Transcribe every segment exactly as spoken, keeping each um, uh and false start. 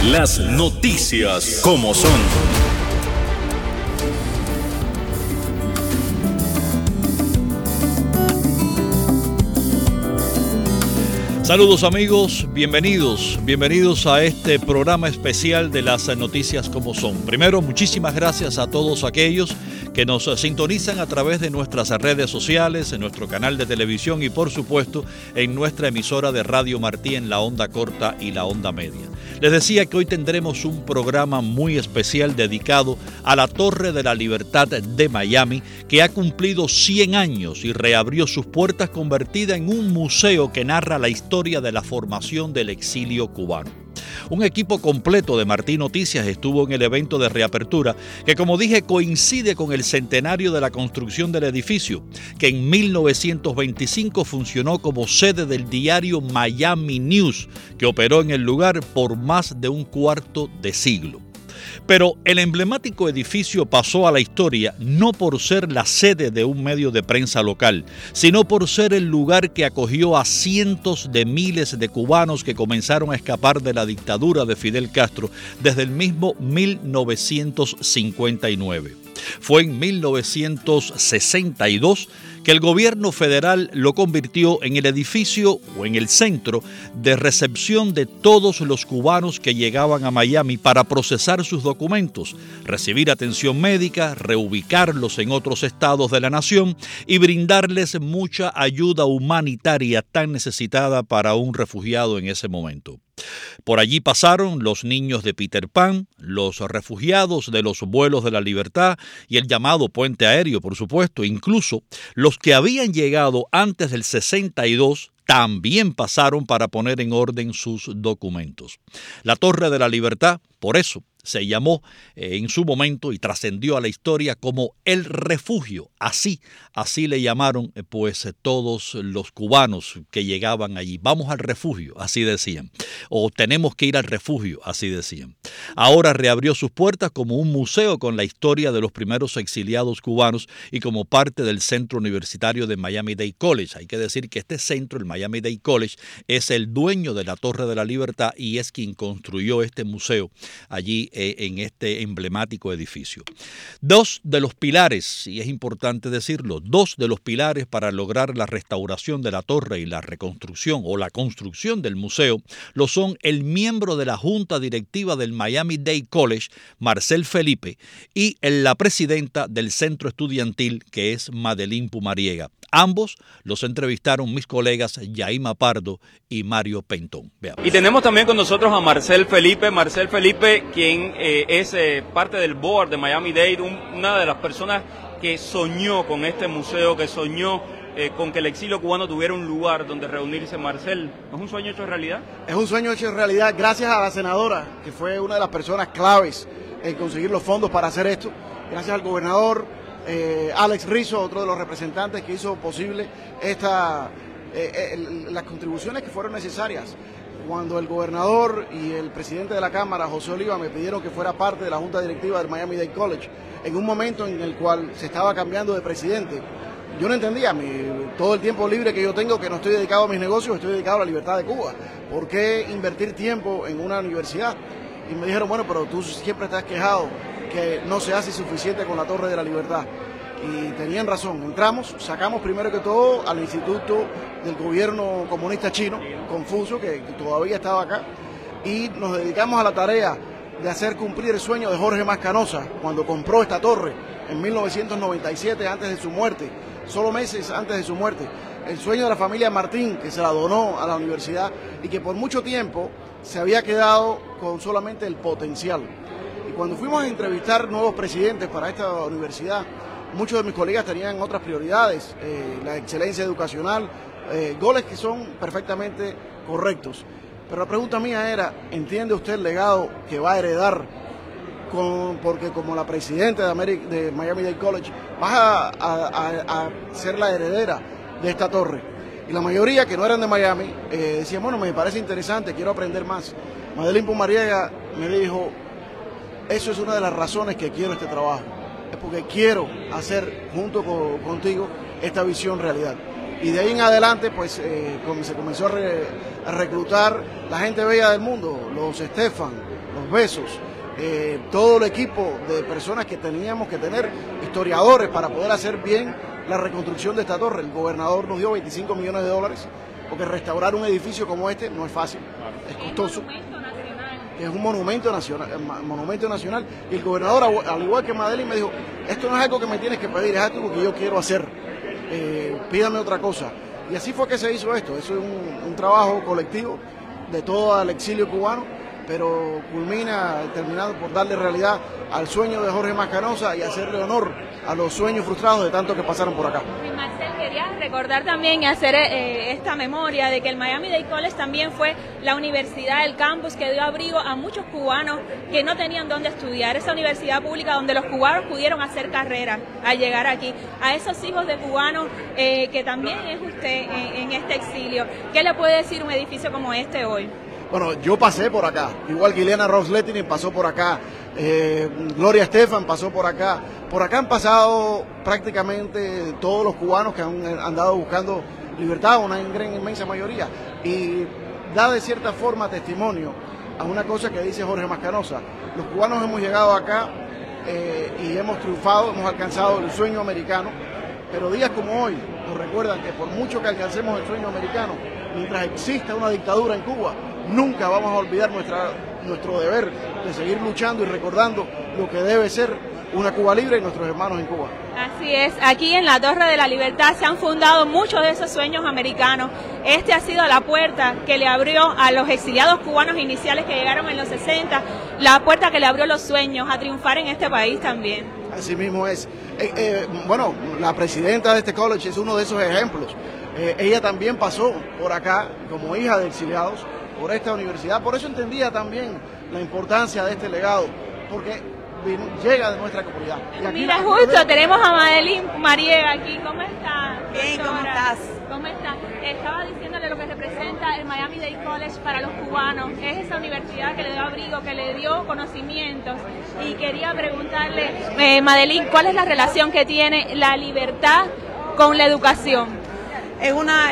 Las noticias como son. Saludos amigos, bienvenidos, bienvenidos a este programa especial de las noticias como son. Primero, muchísimas gracias a todos aquellos que nos sintonizan a través de nuestras redes sociales, en nuestro canal de televisión y por supuesto en nuestra emisora de Radio Martí en la onda corta y la onda media. Les decía que hoy tendremos un programa muy especial dedicado a la Torre de la Libertad de Miami, que ha cumplido cien años y reabrió sus puertas convertida en un museo que narra la historia de la formación del exilio cubano. Un equipo completo de Martí Noticias estuvo en el evento de reapertura que, como dije, coincide con el centenario de la construcción del edificio, que en mil novecientos veinticinco funcionó como sede del diario Miami News, que operó en el lugar por más de un cuarto de siglo. Pero el emblemático edificio pasó a la historia no por ser la sede de un medio de prensa local, sino por ser el lugar que acogió a cientos de miles de cubanos que comenzaron a escapar de la dictadura de Fidel Castro desde el mismo mil novecientos cincuenta y nueve. Fue en mil novecientos sesenta y dos que el gobierno federal lo convirtió en el edificio o en el centro de recepción de todos los cubanos que llegaban a Miami para procesar sus documentos, recibir atención médica, reubicarlos en otros estados de la nación y brindarles mucha ayuda humanitaria tan necesitada para un refugiado en ese momento. Por allí pasaron los niños de Peter Pan, los refugiados de los vuelos de la libertad y el llamado puente aéreo, por supuesto. Incluso los que habían llegado antes del sesenta y dos también pasaron para poner en orden sus documentos. La Torre de la Libertad, por eso, se llamó eh, en su momento y trascendió a la historia como el refugio. Así, así le llamaron eh, pues eh, todos los cubanos que llegaban allí. Vamos al refugio, así decían. O tenemos que ir al refugio, así decían. Ahora reabrió sus puertas como un museo con la historia de los primeros exiliados cubanos y como parte del Centro Universitario de Miami-Dade College. Hay que decir que este centro, el Miami-Dade College, es el dueño de la Torre de la Libertad y es quien construyó este museo allí en este emblemático edificio. Dos de los pilares, y es importante decirlo, dos de los pilares para lograr la restauración de la torre y la reconstrucción o la construcción del museo lo son el miembro de la Junta Directiva del Miami-Dade College, Marcel Felipe, y la presidenta del centro estudiantil, que es Madeline Pumariega. Ambos los entrevistaron mis colegas Yaima Pardo y Mario Pentón. Veamos. Y tenemos también con nosotros a Marcel Felipe. Marcel Felipe, quien eh, es eh, parte del board de Miami-Dade, un, una de las personas que soñó con este museo, que soñó eh, con que el exilio cubano tuviera un lugar donde reunirse. Marcel, ¿es un sueño hecho realidad? Es un sueño hecho realidad gracias a la senadora, que fue una de las personas claves en conseguir los fondos para hacer esto. Gracias al gobernador. Eh, Alex Rizzo, otro de los representantes que hizo posible esta, eh, eh, las contribuciones que fueron necesarias. Cuando el gobernador y el presidente de la Cámara, José Oliva, me pidieron que fuera parte de la Junta Directiva del Miami-Dade College, en un momento en el cual se estaba cambiando de presidente, yo no entendía, mi, todo el tiempo libre que yo tengo, que no estoy dedicado a mis negocios, estoy dedicado a la libertad de Cuba. ¿Por qué invertir tiempo en una universidad? Y me dijeron, bueno, pero tú siempre te has quejado que no se hace suficiente con la Torre de la Libertad. Y tenían razón, entramos, sacamos primero que todo al Instituto del Gobierno Comunista Chino, Confucio, que todavía estaba acá, y nos dedicamos a la tarea de hacer cumplir el sueño de Jorge Mascanosa cuando compró esta torre en mil novecientos noventa y siete, antes de su muerte, solo meses antes de su muerte. El sueño de la familia Martín, que se la donó a la universidad y que por mucho tiempo se había quedado con solamente el potencial. Y cuando fuimos a entrevistar nuevos presidentes para esta universidad, muchos de mis colegas tenían otras prioridades, eh, la excelencia educacional, eh, goles que son perfectamente correctos. Pero la pregunta mía era, ¿entiende usted el legado que va a heredar? Con, porque como la presidenta de, Ameri- de Miami-Dade College, vas a, a, a, a ser la heredera de esta torre. Y la mayoría que no eran de Miami eh, decían, bueno, me parece interesante, quiero aprender más. Madeline Pumariega me dijo, eso es una de las razones que quiero este trabajo. Es porque quiero hacer junto con, contigo esta visión realidad. Y de ahí en adelante, pues, eh, se comenzó a, re, a reclutar la gente bella del mundo, los Estefan, los Los Besos, eh, todo el equipo de personas que teníamos que tener, historiadores, para poder hacer bien la reconstrucción de esta torre. El gobernador nos dio veinticinco millones de dólares, porque restaurar un edificio como este no es fácil, es costoso. Es un monumento nacional, monumento nacional, y el gobernador, al igual que Madeline, me dijo, esto no es algo que me tienes que pedir, es algo que yo quiero hacer, eh, pídame otra cosa. Y así fue que se hizo esto. Eso es un, un trabajo colectivo de todo el exilio cubano, pero culmina terminando por darle realidad al sueño de Jorge Mascanosa y hacerle honor a los sueños frustrados de tanto que pasaron por acá. Marcel, quería recordar también y hacer eh, esta memoria de que el Miami-Dade College también fue la universidad, el campus que dio abrigo a muchos cubanos que no tenían dónde estudiar, esa universidad pública donde los cubanos pudieron hacer carrera al llegar aquí. A esos hijos de cubanos eh, que también es usted en, en este exilio, ¿qué le puede decir un edificio como este hoy? Bueno, yo pasé por acá, igual que Ileana Ros-Lehtinen pasó por acá, eh, Gloria Estefan pasó por acá. Por acá han pasado prácticamente todos los cubanos que han andado buscando libertad, una gran inmensa mayoría, y da de cierta forma testimonio a una cosa que dice Jorge Mascanosa. Los cubanos hemos llegado acá eh, y hemos triunfado, hemos alcanzado el sueño americano, pero días como hoy nos recuerdan que por mucho que alcancemos el sueño americano, mientras exista una dictadura en Cuba, nunca vamos a olvidar nuestra, nuestro deber de seguir luchando y recordando lo que debe ser una Cuba libre y nuestros hermanos en Cuba. Así es, aquí en la Torre de la Libertad se han fundado muchos de esos sueños americanos. Este ha sido la puerta que le abrió a los exiliados cubanos iniciales que llegaron en los sesenta, la puerta que le abrió los sueños a triunfar en este país también. Así mismo es. Eh, eh, bueno, la presidenta de este college es uno de esos ejemplos. Eh, ella también pasó por acá como hija de exiliados, por esta universidad, por eso entendía también la importancia de este legado, porque llega de nuestra comunidad. Y aquí mira, justo de... tenemos a Madeline Mariega aquí. ¿Cómo está? Bien, ¿cómo estás? ¿Cómo está? Estaba diciéndole lo que representa el Miami-Dade College para los cubanos. Es esa universidad que le dio abrigo, que le dio conocimientos. Y quería preguntarle, eh, Madeline, ¿cuál es la relación que tiene la libertad con la educación? Es una...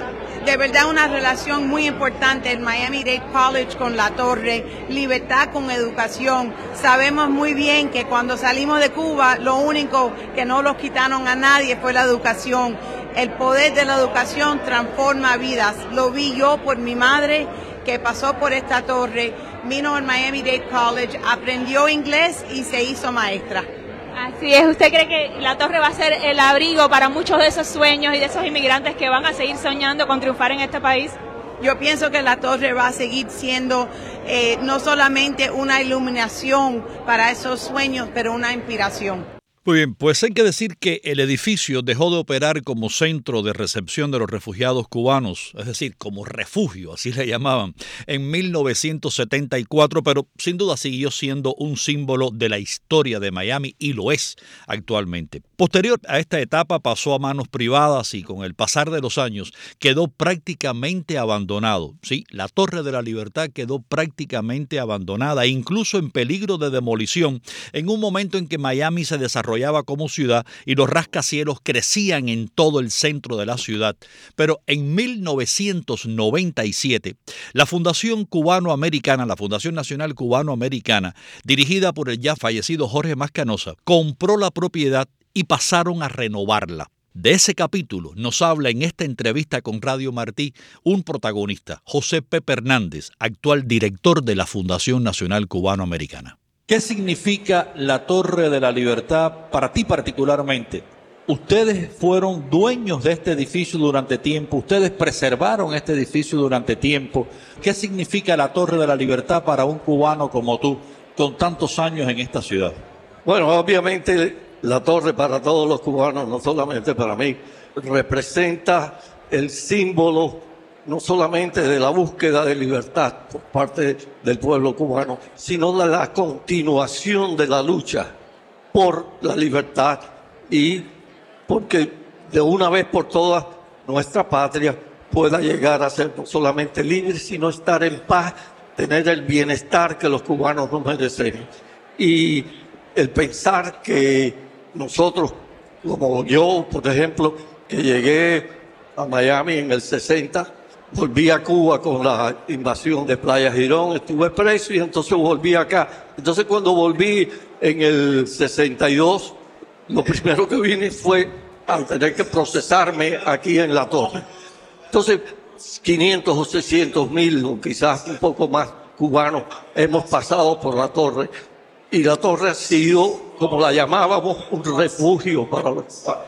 De verdad una relación muy importante el Miami-Dade College con la torre, libertad con educación. Sabemos muy bien que cuando salimos de Cuba lo único que no los quitaron a nadie fue la educación. El poder de la educación transforma vidas. Lo vi yo por mi madre que pasó por esta torre, vino al Miami-Dade College, aprendió inglés y se hizo maestra. Así es, ¿usted cree que la torre va a ser el abrigo para muchos de esos sueños y de esos inmigrantes que van a seguir soñando con triunfar en este país? Yo pienso que la torre va a seguir siendo eh, no solamente una iluminación para esos sueños, pero una inspiración. Muy bien, pues hay que decir que el edificio dejó de operar como centro de recepción de los refugiados cubanos, es decir, como refugio, así le llamaban, en mil novecientos setenta y cuatro, pero sin duda siguió siendo un símbolo de la historia de Miami y lo es actualmente. Posterior a esta etapa pasó a manos privadas y con el pasar de los años quedó prácticamente abandonado. Sí, la Torre de la Libertad quedó prácticamente abandonada, incluso en peligro de demolición, en un momento en que Miami se desarrolló como ciudad y los rascacielos crecían en todo el centro de la ciudad. Pero en mil novecientos noventa y siete, la Fundación Cubano-Americana, la Fundación Nacional Cubano-Americana, dirigida por el ya fallecido Jorge Mascanosa, compró la propiedad y pasaron a renovarla. De ese capítulo nos habla en esta entrevista con Radio Martí un protagonista, José Pepe Hernández, actual director de la Fundación Nacional Cubano-Americana. ¿Qué significa la Torre de la Libertad para ti particularmente? Ustedes fueron dueños de este edificio durante tiempo, ustedes preservaron este edificio durante tiempo. ¿Qué significa la Torre de la Libertad para un cubano como tú, con tantos años en esta ciudad? Bueno, obviamente la torre para todos los cubanos, no solamente para mí, representa el símbolo no solamente de la búsqueda de libertad por parte del pueblo cubano, sino de la continuación de la lucha por la libertad y porque de una vez por todas nuestra patria pueda llegar a ser no solamente libre, sino estar en paz, tener el bienestar que los cubanos nos merecemos. Y el pensar que nosotros, como yo, por ejemplo, que llegué a Miami en el sesenta, volví a Cuba con la invasión de Playa Girón, estuve preso y entonces volví acá. Entonces cuando volví en el sesenta y dos, lo primero que vine fue a tener que procesarme aquí en la torre. Entonces, quinientos o seiscientos mil, o quizás un poco más, cubanos hemos pasado por la torre. Y la torre ha sido, como la llamábamos, un refugio para los cubanos.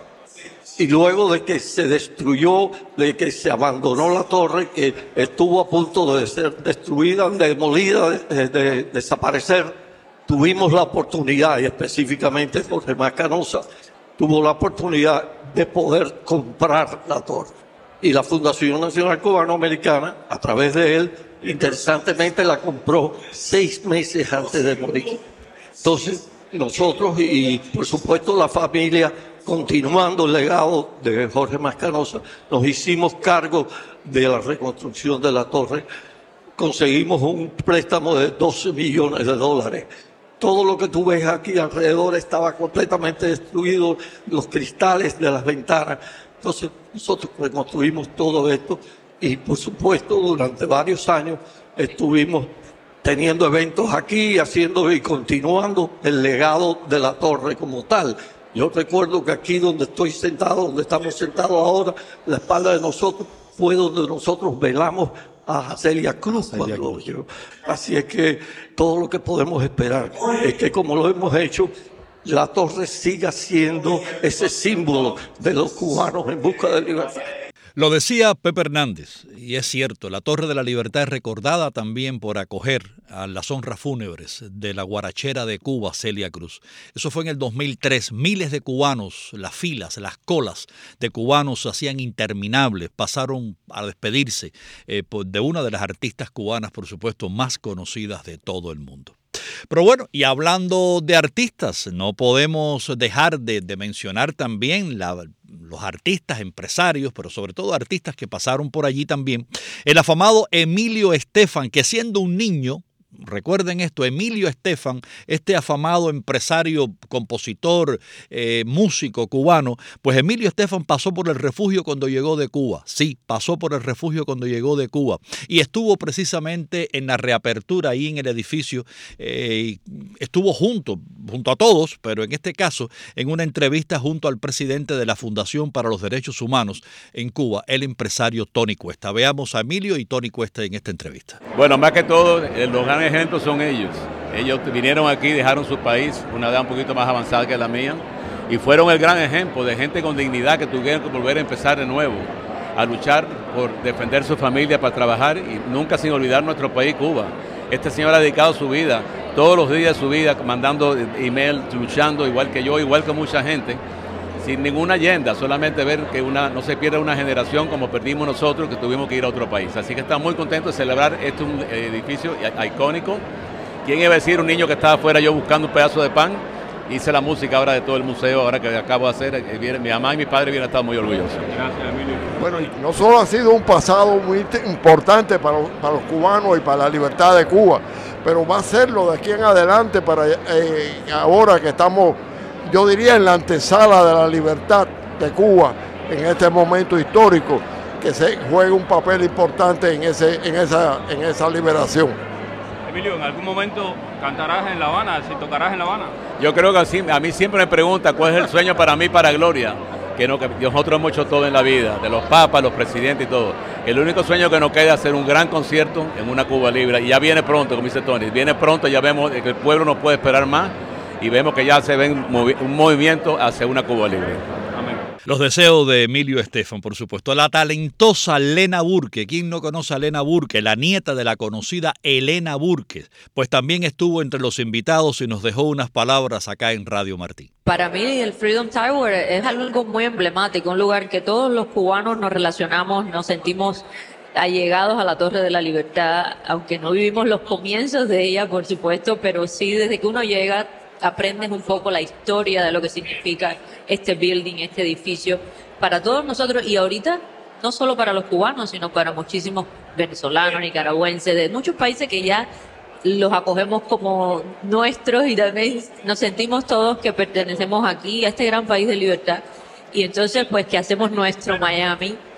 Y luego de que se destruyó, de que se abandonó la torre, que estuvo a punto de ser destruida, demolida, de, de, de desaparecer, tuvimos la oportunidad, y específicamente Jorge Mascanosa tuvo la oportunidad de poder comprar la torre. Y la Fundación Nacional Cubano-Americana, a través de él, interesantemente la compró seis meses antes de morir. Entonces, nosotros y, por supuesto, la familia, continuando el legado de Jorge Mascanosa, nos hicimos cargo de la reconstrucción de la torre. Conseguimos un préstamo de doce millones de dólares. Todo lo que tú ves aquí alrededor estaba completamente destruido, los cristales de las ventanas. Entonces, nosotros reconstruimos todo esto y, por supuesto, durante varios años estuvimos teniendo eventos aquí, haciendo y continuando el legado de la torre como tal. Yo recuerdo que aquí donde estoy sentado, donde estamos sentados ahora, la espalda de nosotros fue donde nosotros velamos a Celia Cruz. Celia Cruz. Así es que todo lo que podemos esperar es que, como lo hemos hecho, la torre siga siendo ese símbolo de los cubanos en busca de libertad. Lo decía Pepe Hernández, y es cierto, la Torre de la Libertad es recordada también por acoger a las honras fúnebres de la guarachera de Cuba, Celia Cruz. Eso fue en el dos mil tres. Miles de cubanos, las filas, las colas de cubanos se hacían interminables, pasaron a despedirse eh, de una de las artistas cubanas, por supuesto, más conocidas de todo el mundo. Pero bueno, y hablando de artistas, no podemos dejar de, de mencionar también la, los artistas, empresarios, pero sobre todo artistas que pasaron por allí también. El afamado Emilio Estefan, que siendo un niño, recuerden esto, Emilio Estefan, este afamado empresario, compositor, eh, músico cubano, pues Emilio Estefan pasó por el refugio cuando llegó de Cuba. Sí, pasó por el refugio cuando llegó de Cuba y estuvo precisamente en la reapertura ahí en el edificio, eh, estuvo junto, junto a todos, pero en este caso en una entrevista junto al presidente de la Fundación para los Derechos Humanos en Cuba, el empresario Tony Cuesta. Veamos a Emilio y Tony Cuesta en esta entrevista. Bueno, más que todo, los grandes ejemplos son ellos. Ellos vinieron aquí, dejaron su país, una edad un poquito más avanzada que la mía, y fueron el gran ejemplo de gente con dignidad que tuvieron que volver a empezar de nuevo, a luchar por defender su familia, para trabajar y nunca sin olvidar nuestro país, Cuba. Este señor ha dedicado su vida, todos los días de su vida, mandando email, luchando, igual que yo, igual que mucha gente, sin ninguna agenda, solamente ver que una, no se pierda una generación como perdimos nosotros, que tuvimos que ir a otro país. Así que estamos muy contentos de celebrar este un edificio icónico. ¿Quién iba a decir? Un niño que estaba afuera, yo buscando un pedazo de pan, hice la música ahora de todo el museo, ahora que acabo de hacer. Mi mamá y mi padre hubieran estado muy orgullosos. Gracias, Emilio. Bueno, y no solo ha sido un pasado muy importante para los, para los cubanos y para la libertad de Cuba, pero va a serlo de aquí en adelante, para eh, ahora que estamos, yo diría, en la antesala de la libertad de Cuba, en este momento histórico, que se juegue un papel importante en, ese, en, esa, en esa liberación. Emilio, ¿en algún momento cantarás en La Habana, si tocarás en La Habana? Yo creo que así, a mí siempre me pregunta cuál es el sueño para mí, para Gloria, que, no, que nosotros hemos hecho todo en la vida, de los papas, los presidentes y todo. El único sueño que nos queda es hacer un gran concierto en una Cuba libre, y ya viene pronto, como dice Tony, viene pronto, ya vemos que el pueblo no puede esperar más, y vemos que ya se ve un movimiento hacia una Cuba libre. Amén. Los deseos de Emilio Estefan, por supuesto. La talentosa Lena Burke. ¿Quién no conoce a Lena Burke? La nieta de la conocida Elena Burke. Pues también estuvo entre los invitados y nos dejó unas palabras acá en Radio Martí. Para mí el Freedom Tower es algo muy emblemático, un lugar que todos los cubanos nos relacionamos, nos sentimos allegados a la Torre de la Libertad, aunque no vivimos los comienzos de ella, por supuesto, pero sí desde que uno llega aprendes un poco la historia de lo que significa este building, este edificio, para todos nosotros, y ahorita no solo para los cubanos, sino para muchísimos venezolanos, nicaragüenses, de muchos países que ya los acogemos como nuestros y también nos sentimos todos que pertenecemos aquí a este gran país de libertad. Y entonces, pues, que hacemos nuestro Miami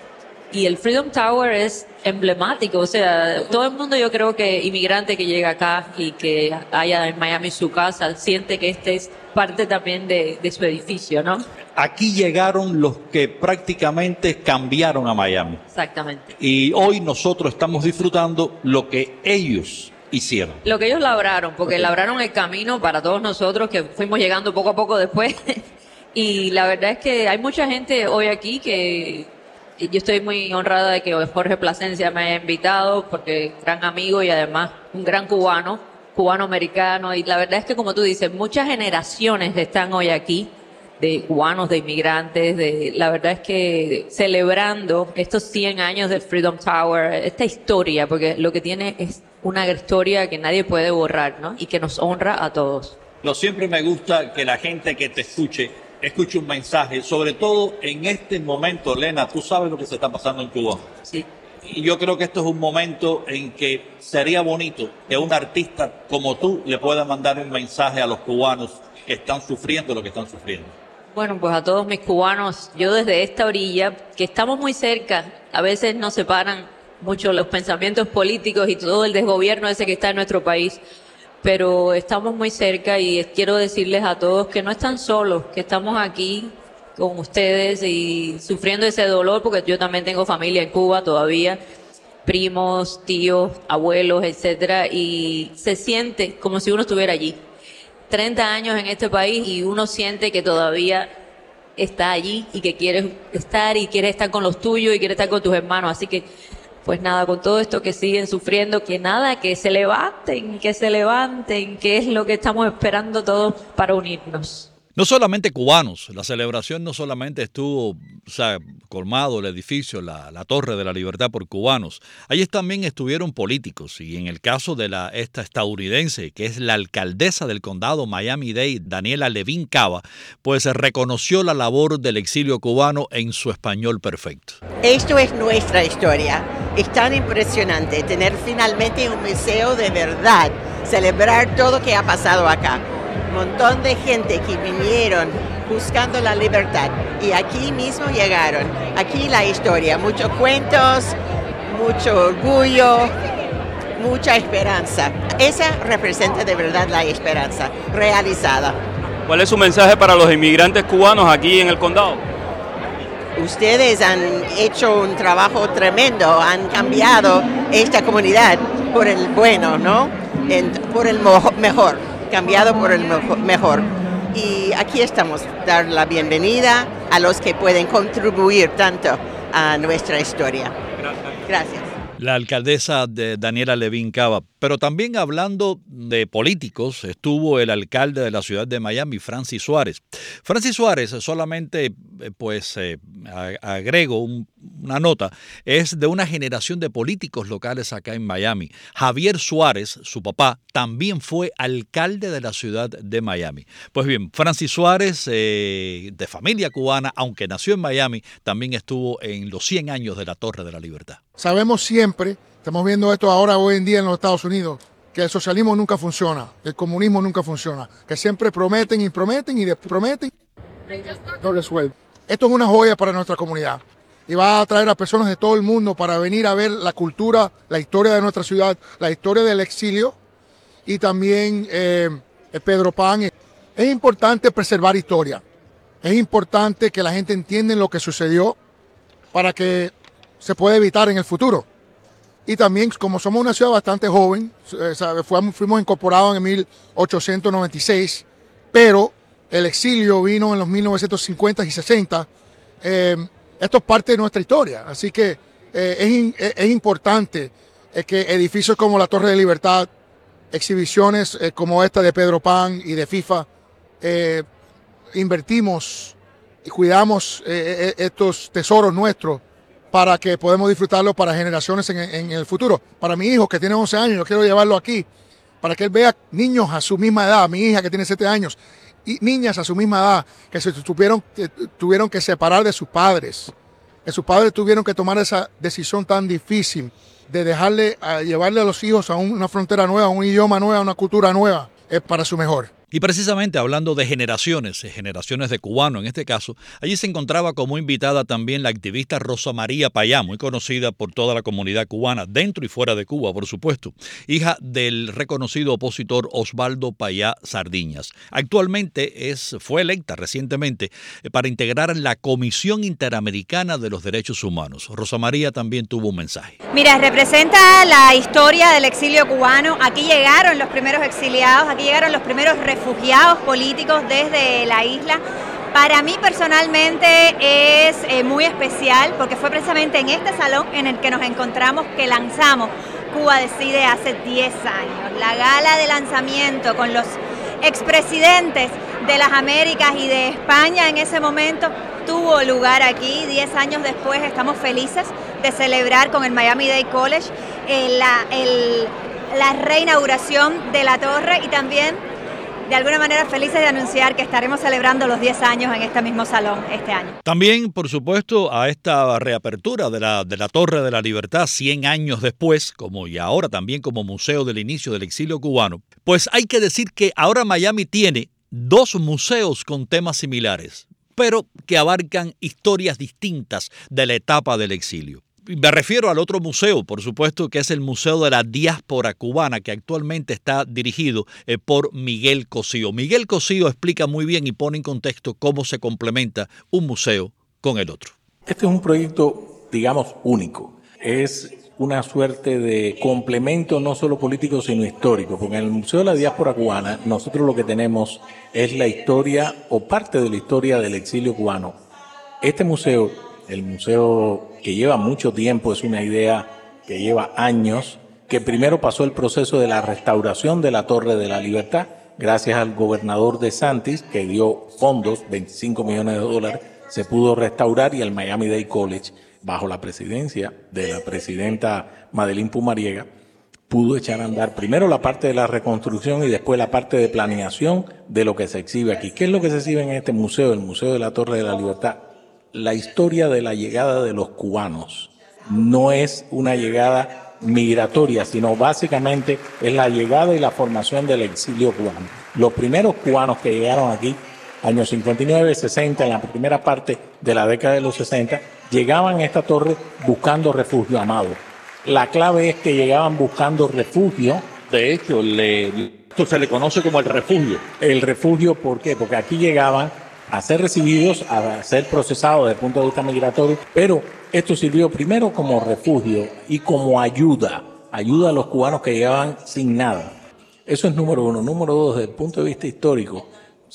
Y el Freedom Tower es emblemático, o sea, todo el mundo, yo creo que inmigrante que llega acá y que haya en Miami su casa, siente que este es parte también de, de su edificio, ¿no? Aquí llegaron los que prácticamente cambiaron a Miami. Exactamente. Y hoy nosotros estamos disfrutando lo que ellos hicieron. Lo que ellos labraron, porque Okay. labraron el camino para todos nosotros que fuimos llegando poco a poco después. Y la verdad es que hay mucha gente hoy aquí que yo estoy muy honrada de que Jorge Plasencia me haya invitado, porque gran amigo y además un gran cubano, cubano-americano. Y la verdad es que, como tú dices, muchas generaciones están hoy aquí, de cubanos, de inmigrantes, de la verdad es que celebrando estos cien años del Freedom Tower, esta historia, porque lo que tiene es una historia que nadie puede borrar, ¿no? Y que nos honra a todos. No, siempre me gusta que la gente que te escuche, escuche un mensaje, sobre todo en este momento, Lena, tú sabes lo que se está pasando en Cuba. Sí. Y yo creo que esto es un momento en que sería bonito que un artista como tú le pueda mandar un mensaje a los cubanos que están sufriendo lo que están sufriendo. Bueno, pues a todos mis cubanos, yo desde esta orilla, que estamos muy cerca, a veces nos separan mucho los pensamientos políticos y todo el desgobierno ese que está en nuestro país, pero estamos muy cerca y quiero decirles a todos que no están solos, que estamos aquí con ustedes y sufriendo ese dolor, porque yo también tengo familia en Cuba todavía, primos, tíos, abuelos, etcétera, y se siente como si uno estuviera allí. treinta años en este país y uno siente que todavía está allí y que quiere estar y quiere estar con los tuyos y quiere estar con tus hermanos. Así que, pues nada, con todo esto que siguen sufriendo, que nada, que se levanten, que se levanten, que es lo que estamos esperando todos para unirnos. No solamente cubanos, la celebración no solamente estuvo, o sea, colmado el edificio, la, la Torre de la Libertad por cubanos. Allí también estuvieron políticos y en el caso de la esta estadounidense, que es la alcaldesa del condado Miami-Dade, Daniela Levin Cava, pues reconoció la labor del exilio cubano en su español perfecto. Esto es nuestra historia. Es tan impresionante tener finalmente un museo de verdad, celebrar todo lo que ha pasado acá. Un montón de gente que vinieron buscando la libertad y aquí mismo llegaron. Aquí la historia, muchos cuentos, mucho orgullo, mucha esperanza. Esa representa de verdad la esperanza realizada. ¿Cuál es su mensaje para los inmigrantes cubanos aquí en el condado? Ustedes han hecho un trabajo tremendo, han cambiado esta comunidad por el bueno, ¿no? En, por el mo- mejor. cambiado por el mejor. Y aquí estamos, dar la bienvenida a los que pueden contribuir tanto a nuestra historia. Gracias. La alcaldesa de Daniela Levin Cava. Pero también hablando de políticos, estuvo el alcalde de la ciudad de Miami, Francis Suárez. Francis Suárez, solamente pues eh, agrego un, una nota, es de una generación de políticos locales acá en Miami. Javier Suárez, su papá, también fue alcalde de la ciudad de Miami. Pues bien, Francis Suárez, eh, de familia cubana, aunque nació en Miami, también estuvo en los cien años de la Torre de la Libertad. Sabemos siempre, estamos viendo esto ahora hoy en día en los Estados Unidos, que el socialismo nunca funciona, el comunismo nunca funciona, que siempre prometen y prometen y prometen, no resuelven. Esto es una joya para nuestra comunidad y va a atraer a personas de todo el mundo para venir a ver la cultura, la historia de nuestra ciudad, la historia del exilio y también eh, el Pedro Pan. Es importante preservar historia, es importante que la gente entienda lo que sucedió para que se pueda evitar en el futuro. Y también, como somos una ciudad bastante joven, eh, fuimos, fuimos incorporados en mil ochocientos noventa y seis, pero el exilio vino en los mil novecientos cincuenta y sesenta. Eh, esto es parte de nuestra historia, así que eh, es, es importante eh, que edificios como la Torre de Libertad, exhibiciones eh, como esta de Pedro Pan y de FIFA, eh, invertimos y cuidamos eh, estos tesoros nuestros para que podamos disfrutarlo para generaciones en, en el futuro. Para mi hijo que tiene once años, yo quiero llevarlo aquí para que él vea niños a su misma edad, mi hija que tiene siete años, y niñas a su misma edad que se tuvieron, que tuvieron que separar de sus padres, que sus padres tuvieron que tomar esa decisión tan difícil de dejarle, a llevarle a los hijos a una frontera nueva, a un idioma nuevo, a una cultura nueva, es para su mejor. Y precisamente hablando de generaciones, generaciones de cubanos en este caso, allí se encontraba como invitada también la activista Rosa María Payá, muy conocida por toda la comunidad cubana, dentro y fuera de Cuba, por supuesto, hija del reconocido opositor Osvaldo Payá Sardiñas. Actualmente es, fue electa recientemente para integrar la Comisión Interamericana de los Derechos Humanos. Rosa María también tuvo un mensaje. Mira, representa la historia del exilio cubano. Aquí llegaron los primeros exiliados, aquí llegaron los primeros refugiados. refugiados políticos desde la isla. Para mí personalmente es eh, muy especial porque fue precisamente en este salón en el que nos encontramos que lanzamos Cuba Decide hace diez años. La gala de lanzamiento con los expresidentes de las Américas y de España en ese momento tuvo lugar aquí. Diez años después estamos felices de celebrar con el Miami-Dade College eh, la, el, la reinauguración de la torre y también de alguna manera felices de anunciar que estaremos celebrando los diez años en este mismo salón este año. También, por supuesto, a esta reapertura de la, de la Torre de la Libertad cien años después, como y ahora también como museo del inicio del exilio cubano, pues hay que decir que ahora Miami tiene dos museos con temas similares, pero que abarcan historias distintas de la etapa del exilio. Me refiero al otro museo, por supuesto, que es el Museo de la Diáspora Cubana, que actualmente está dirigido eh, por Miguel Cosío. Miguel Cosío explica muy bien y pone en contexto cómo se complementa un museo con el otro. Este es un proyecto, digamos, único. Es una suerte de complemento no solo político, sino histórico, porque en el Museo de la Diáspora Cubana nosotros lo que tenemos es la historia o parte de la historia del exilio cubano. Este museo, el museo que lleva mucho tiempo, es una idea que lleva años, que primero pasó el proceso de la restauración de la Torre de la Libertad, gracias al gobernador DeSantis, que dio fondos, veinticinco millones de dólares, se pudo restaurar, y el Miami-Dade College, bajo la presidencia de la presidenta Madeline Pumariega, pudo echar a andar primero la parte de la reconstrucción y después la parte de planeación de lo que se exhibe aquí. ¿Qué es lo que se exhibe en este museo, el Museo de la Torre de la Libertad? La historia de la llegada de los cubanos. No es una llegada migratoria, sino básicamente es la llegada y la formación del exilio cubano. Los primeros cubanos que llegaron aquí, años cincuenta y nueve, sesenta, en la primera parte de la década de los sesenta, llegaban a esta torre buscando refugio, Amado. La clave es que llegaban buscando refugio. De hecho, le, esto se le conoce como el refugio. El refugio, ¿por qué? Porque aquí llegaban a ser recibidos, a ser procesados desde el punto de vista migratorio, pero esto sirvió primero como refugio y como ayuda, ayuda a los cubanos que llegaban sin nada. Eso es número uno. Número dos, desde el punto de vista histórico,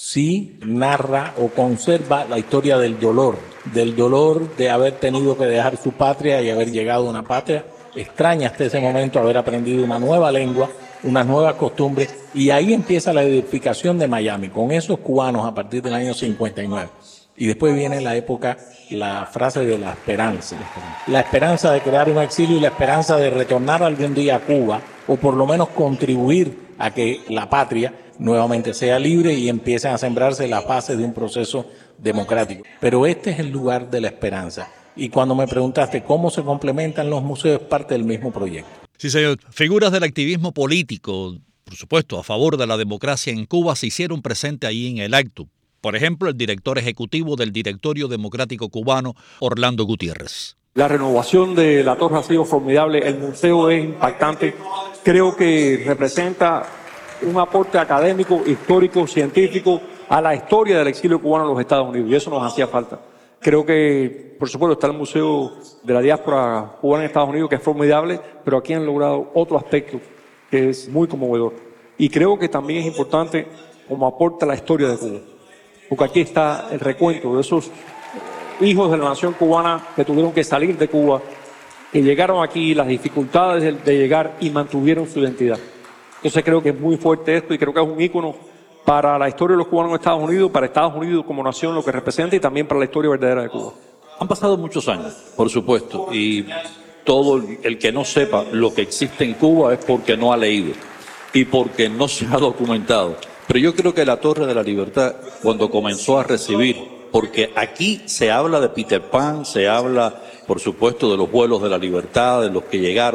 sí narra o conserva la historia del dolor, del dolor de haber tenido que dejar su patria y haber llegado a una patria extraña hasta ese momento, haber aprendido una nueva lengua, unas nuevas costumbres, y ahí empieza la edificación de Miami, con esos cubanos a partir del año cincuenta y nueve. Y después viene la época, la frase de la esperanza. La esperanza de crear un exilio y la esperanza de retornar algún día a Cuba, o por lo menos contribuir a que la patria nuevamente sea libre y empiecen a sembrarse las bases de un proceso democrático. Pero este es el lugar de la esperanza. Y cuando me preguntaste cómo se complementan los museos, es parte del mismo proyecto. Sí, señor. Figuras del activismo político, por supuesto, a favor de la democracia en Cuba, se hicieron presentes ahí en el acto. Por ejemplo, el director ejecutivo del Directorio Democrático Cubano, Orlando Gutiérrez. La renovación de la torre ha sido formidable, el museo es impactante. Creo que representa un aporte académico, histórico, científico a la historia del exilio cubano en los Estados Unidos, y eso nos hacía falta. Creo que, por supuesto, está el Museo de la Diáspora Cubana en Estados Unidos, que es formidable, pero aquí han logrado otro aspecto que es muy conmovedor. Y creo que también es importante como aporta la historia de Cuba, porque aquí está el recuento de esos hijos de la nación cubana que tuvieron que salir de Cuba, que llegaron aquí, las dificultades de, de llegar y mantuvieron su identidad. Entonces creo que es muy fuerte esto y creo que es un ícono para la historia de los cubanos en Estados Unidos, para Estados Unidos como nación, lo que representa, y también para la historia verdadera de Cuba. Han pasado muchos años, por supuesto, y todo el que no sepa lo que existe en Cuba es porque no ha leído y porque no se ha documentado. Pero yo creo que la Torre de la Libertad, cuando comenzó a recibir, porque aquí se habla de Peter Pan, se habla, por supuesto, de los vuelos de la libertad, de los que llegaron,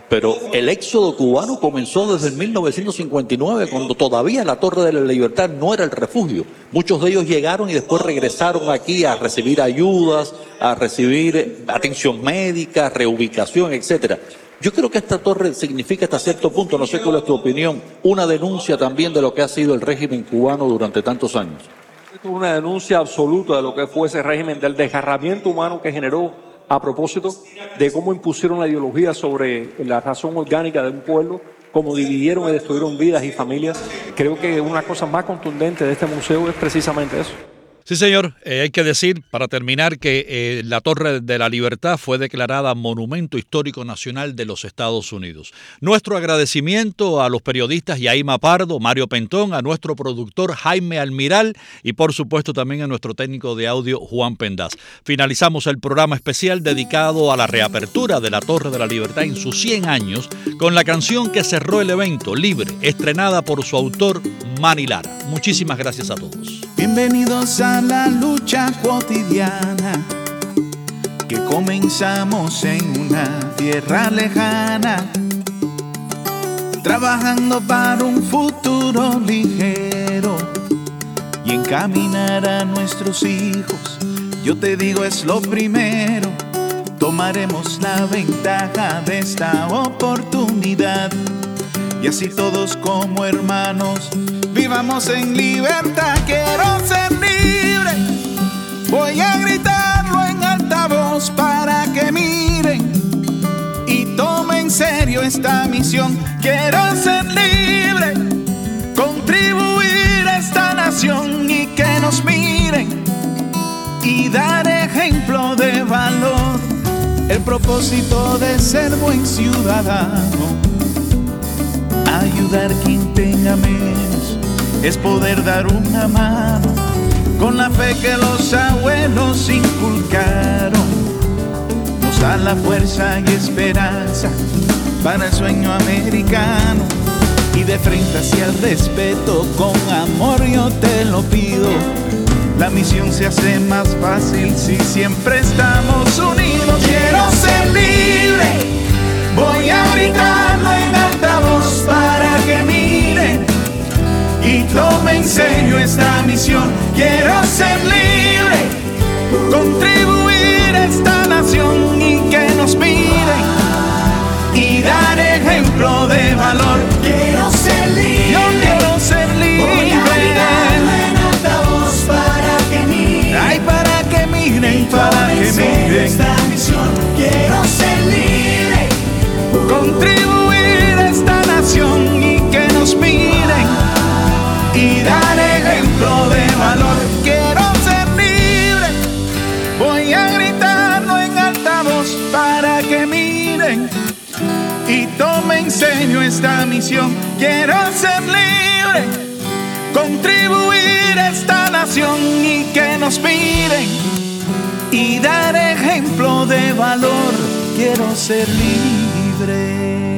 Pero el éxodo cubano comenzó desde mil novecientos cincuenta y nueve, cuando todavía la Torre de la Libertad no era el refugio. Muchos de ellos llegaron y después regresaron aquí a recibir ayudas, a recibir atención médica, reubicación, etcétera. Yo creo que esta torre significa hasta cierto punto, no sé cuál es tu opinión, una denuncia también de lo que ha sido el régimen cubano durante tantos años. Esto es una denuncia absoluta de lo que fue ese régimen, del desgarramiento humano que generó a propósito de cómo impusieron la ideología sobre la razón orgánica de un pueblo, cómo dividieron y destruyeron vidas y familias. Creo que una cosa más contundente de este museo es precisamente eso. Sí, señor. Eh, hay que decir, para terminar, que eh, la Torre de la Libertad fue declarada Monumento Histórico Nacional de los Estados Unidos. Nuestro agradecimiento a los periodistas Yaima Pardo, Mario Pentón, a nuestro productor Jaime Almiral y, por supuesto, también a nuestro técnico de audio Juan Pendaz. Finalizamos el programa especial dedicado a la reapertura de la Torre de la Libertad en sus cien años con la canción que cerró el evento, Libre, estrenada por su autor, Manny Lara. Muchísimas gracias a todos. Bienvenidos a la lucha cotidiana que comenzamos en una tierra lejana, trabajando para un futuro ligero y encaminar a nuestros hijos. Yo te digo, es lo primero, tomaremos la ventaja de esta oportunidad y así todos como hermanos vivamos en libertad. Quiero ser libre, voy a gritarlo en alta voz para que miren y tomen en serio esta misión. Quiero ser libre, contribuir a esta nación y que nos miren y dar ejemplo de valor. El propósito de ser buen ciudadano, ayudar quien tenga menos, es poder dar una mano con la fe que los abuelos inculcaron. Nos da la fuerza y esperanza para el sueño americano y de frente hacia el respeto, con amor yo te lo pido. La misión se hace más fácil si siempre estamos unidos. Quiero ser libre, voy a gritarlo en alta voz para que miren y tome en serio esta misión. Quiero ser libre, contribuir a esta nación y que nos miren y dar ejemplo de valor. Quiero ser libre, yo quiero ser libre. Voy a gritarlo en alta voz para que miren, ay, para que miren, para que miren esta misión. Quiero ser libre, contribuir a esta nación y que nos miren y dar ejemplo de valor. Quiero ser libre, voy a gritarlo en alta voz para que miren y tomen en serio esta misión. Quiero ser libre, contribuir a esta nación y que nos miren y dar ejemplo de valor. Quiero ser libre.